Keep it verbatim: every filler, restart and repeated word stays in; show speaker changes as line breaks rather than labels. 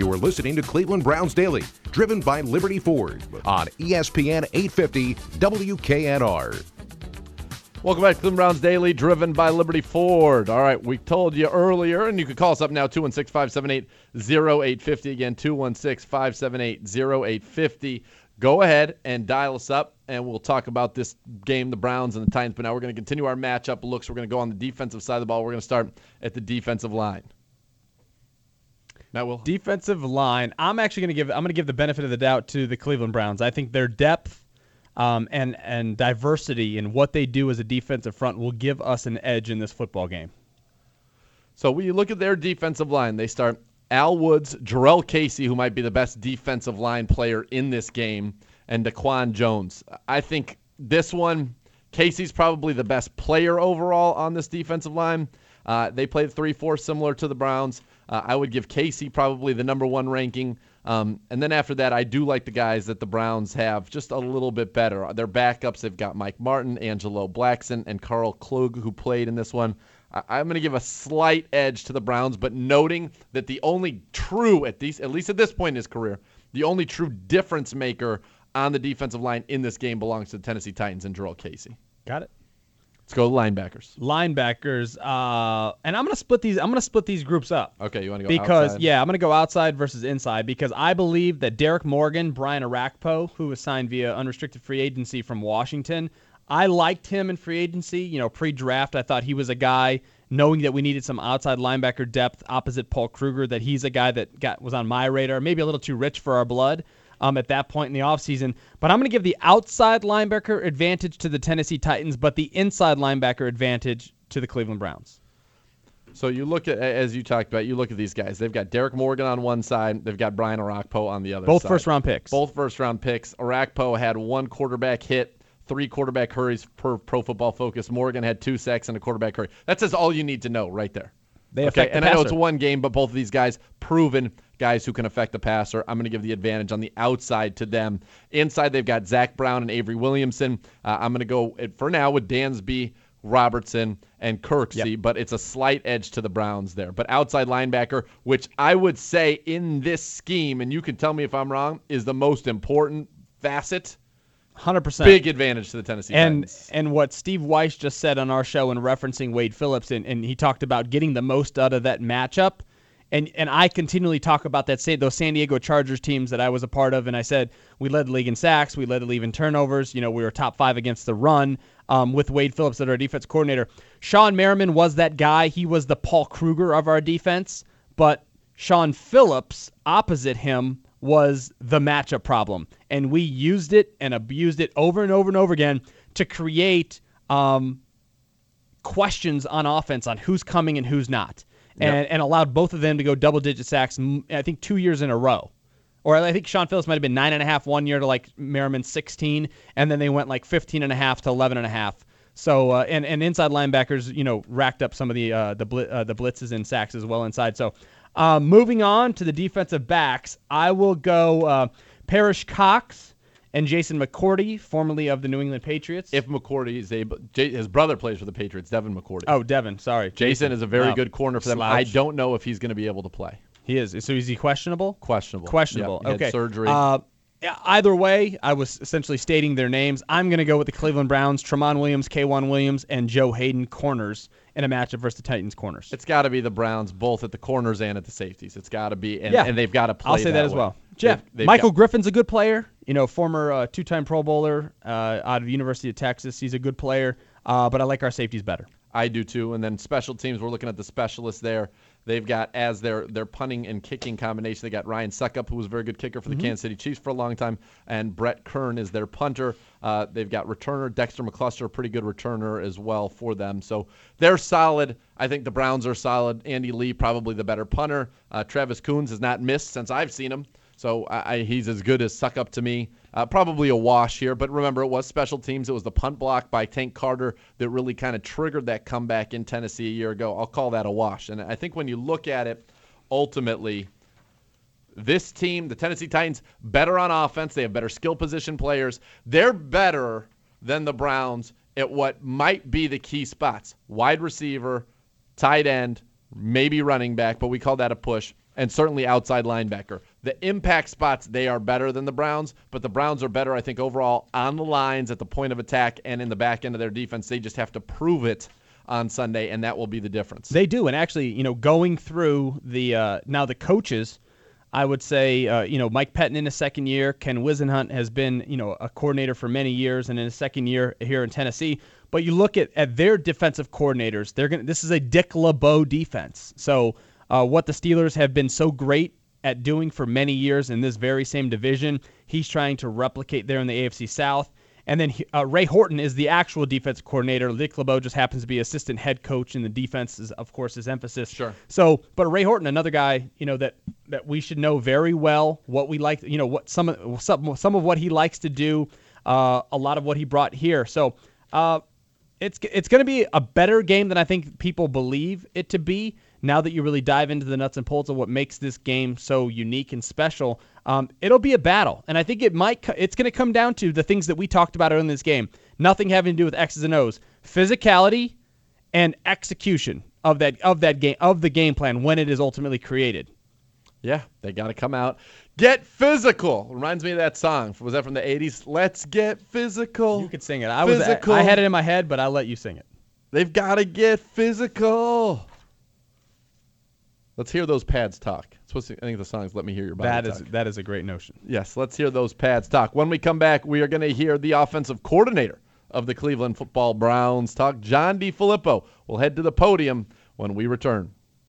You are listening to Cleveland Browns Daily, driven by Liberty Ford on E S P N eight fifty W K N R.
Welcome back to Cleveland Browns Daily, driven by Liberty Ford. All right, we told you earlier, and you can call us up now, two one six, five seven eight, zero eight five zero. Again, two one six, five seven eight, zero eight five zero. Go ahead and dial us up, and we'll talk about this game, the Browns and the Titans. But now we're going to continue our matchup looks. We're going to go on the defensive side of the ball. We're going to start at the defensive line. Matt Will.
Defensive line. I'm actually going to give I'm going to give the benefit of the doubt to the Cleveland Browns. I think their depth Um, and, and diversity in what they do as a defensive front will give us an edge in this football game.
So when you look at their defensive line, they start Al Woods, Jarrell Casey, who might be the best defensive line player in this game, and Daquan Jones. I think this one, Casey's probably the best player overall on this defensive line. Uh, they played three four similar to the Browns. Uh, I would give Casey probably the number one ranking. Um, and then after that, I do like the guys that the Browns have just a little bit better. Their backups, they've got Mike Martin, Angelo Blackson, and Carl Klug, who played in this one. I- I'm going to give a slight edge to the Browns, but noting that the only true, at least, at least at this point in his career, the only true difference maker on the defensive line in this game belongs to the Tennessee Titans and Jarrell Casey.
Got it.
Let's go to linebackers.
Linebackers, uh, and I'm gonna split these. I'm gonna split these groups up.
Okay, you want to go
because
outside?
yeah, I'm gonna go outside versus inside because I believe that Derek Morgan, Brian Arakpo, who was signed via unrestricted free agency from Washington, I liked him in free agency. You know, pre-draft, I thought he was a guy, knowing that we needed some outside linebacker depth opposite Paul Kruger, that he's a guy that got was on my radar, maybe a little too rich for our blood. Um, at that point in the offseason. But I'm going to give the outside linebacker advantage to the Tennessee Titans, but the inside linebacker advantage to the Cleveland Browns.
So you look at, as you talked about, you look at these guys. They've got Derek Morgan on one side. They've got Brian Arakpo on the other
Both
side.
Both first-round picks.
Both first-round picks. Arakpo had one quarterback hit, three quarterback hurries per Pro Football Focus. Morgan had two sacks and a quarterback hurry. That says all you need to know right there.
They
okay,
affect the
and
passer.
I know it's one game, but both of these guys proven guys who can affect the passer. I'm going to give the advantage on the outside to them. Inside, they've got Zach Brown and Avery Williamson. Uh, I'm going to go, for now, with Dansby, Robertson, and Kirksey, yep. But it's a slight edge to the Browns there. But outside linebacker, which I would say in this scheme, and you can tell me if I'm wrong, is the most important facet.
one hundred percent.
Big advantage to the Tennessee
and,
Titans.
And what Steve Weiss just said on our show in referencing Wade Phillips, and, and he talked about getting the most out of that matchup. And and I continually talk about that those San Diego Chargers teams that I was a part of, and I said we led the league in sacks, we led the league in turnovers. You know, we were top five against the run um, with Wade Phillips as our defense coordinator. Sean Merriman was that guy. He was the Paul Kruger of our defense, but Sean Phillips, opposite him, was the matchup problem. And we used it and abused it over and over and over again to create um, questions on offense on who's coming and who's not. And, yep. and allowed both of them to go double-digit sacks, I think, two years in a row. Or I think Sean Phillips might have been nine and a half one year to like Merriman sixteen, and then they went like fifteen and a half to eleven and a half. So uh, and and inside linebackers, you know, racked up some of the uh, the bl- uh, the blitzes and sacks as well inside. So um, moving on to the defensive backs, I will go uh, Parrish Cox and Jason McCourty, formerly of the New England Patriots.
If McCourty is able, J- his brother plays for the Patriots, Devin McCourty.
Oh, Devin, sorry.
Jason, Jason is a very
oh,
good corner for them.
slouch.
I don't know if he's going to be able to play.
He is. So is he questionable?
Questionable.
Questionable.
Yep, he
okay.
Had surgery.
Uh, either way, I was essentially stating their names. I'm going to go with the Cleveland Browns, Tramon Williams, K'Wan Williams, and Joe Hayden corners in a matchup versus the Titans corners.
It's got to be the Browns, both at the corners and at the safeties. It's got to be, and,
yeah.
and they've got to play
I'll say that,
that
as
way.
well. Jeff,
they've, they've
Michael
got,
Griffin's a good player. You know, former uh, two-time Pro Bowler uh, out of the University of Texas. He's a good player, uh, but I like our safeties better.
I do too. And then special teams, we're looking at the specialists there. They've got, as their their punting and kicking combination, they got Ryan Suckup, who was a very good kicker for the mm-hmm. Kansas City Chiefs for a long time, and Brett Kern is their punter. Uh, they've got returner Dexter McCluster, a pretty good returner as well for them. So they're solid. I think the Browns are solid. Andy Lee, probably the better punter. Uh, Travis Coons has not missed since I've seen him. So I, I, he's as good as Suckup to me. Uh, probably a wash here, but remember, it was special teams. It was the punt block by Tank Carter that really kind of triggered that comeback in Tennessee a year ago. I'll call that a wash. And I think when you look at it, ultimately, this team, the Tennessee Titans, better on offense. They have better skill position players. They're better than the Browns at what might be the key spots. Wide receiver, tight end, maybe running back, but we call that a push. and certainly outside linebacker. The impact spots, they are better than the Browns, but the Browns are better, I think, overall on the lines, at the point of attack, and in the back end of their defense. They just have to prove it on Sunday, and that will be the difference.
They do, and actually, you know, going through the uh, now the coaches, I would say, uh, you know, Mike Pettin in his second year, Ken Wisenhunt has been, you know, a coordinator for many years, and in his second year here in Tennessee. But you look at, at their defensive coordinators, they're gonna. This is a Dick LeBeau defense. So uh, what the Steelers have been so great at doing for many years in this very same division, he's trying to replicate there in the A F C South. And then uh, Ray Horton is the actual defense coordinator. Dick LeBeau just happens to be assistant head coach, and the defense is, of course, his emphasis.
Sure.
So, but Ray Horton, another guy, you know, that that we should know very well what we like, you know, what some of some some of what he likes to do, uh, a lot of what he brought here. So, uh, it's it's going to be a better game than I think people believe it to be. Now that you really dive into the nuts and bolts of what makes this game so unique and special, um, it'll be a battle. And I think it might. It's going to come down to the things that we talked about in this game. Nothing having to do with X's and O's, physicality, and execution of that of that game of the game plan when it is ultimately created.
Yeah, they got to come out, get physical. Reminds me of that song. Was that from the eighties? Let's get physical.
You could sing it. I was.
Physical.
I had it in my head, but I'll let you sing it.
They've got to get physical. Let's hear those pads talk. Supposed to, I think the song's Let Me Hear Your Body
That
Talk.
is that is a great notion.
Yes, let's hear those pads talk. When we come back, we are going to hear the offensive coordinator of the Cleveland Football Browns talk. John DeFilippo will head to the podium when we return.